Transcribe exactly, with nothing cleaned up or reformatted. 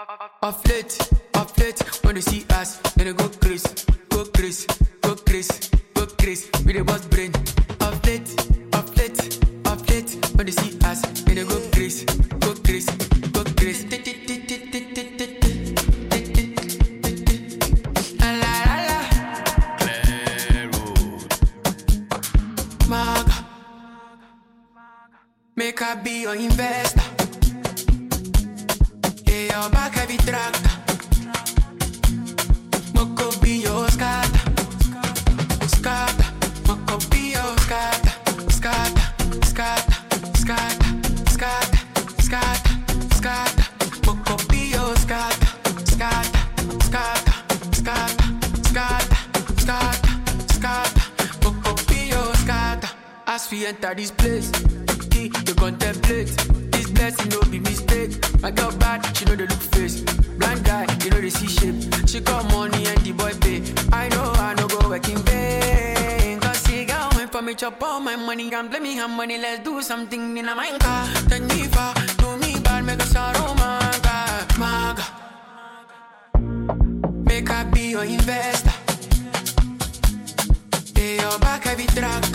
Off late, off late, when they see us, then they go Chris, go Chris, go Chris, go Chris, with the boss brain. Off late, off late, off late, when they see us, then they go Chris, go Chris, go Chris. Maga, make I be your investor. Yeah, your back heavy tractor. Moko be your scatter, scatter. Moko be your scatter, scatter, scatter, scatter, scatter, scatter, scatter. Moko be your scatter, scatter, scatter, scatter, scatter, scatter, scatter. Moko be your scatter. As we enter this place, you contemplate. This blessing no be mistake. My girl bad, she know the look face. Blind guy, you know the see shape. She got money and the boy pay. I know I no go work in vain. Cause she got went for me chop all my money. Can't blame me have money, let's do something in a mind car. Take me far, do me bad, make a sorrow, maga, maga. Make I be your investor. Hey, your back heavy track.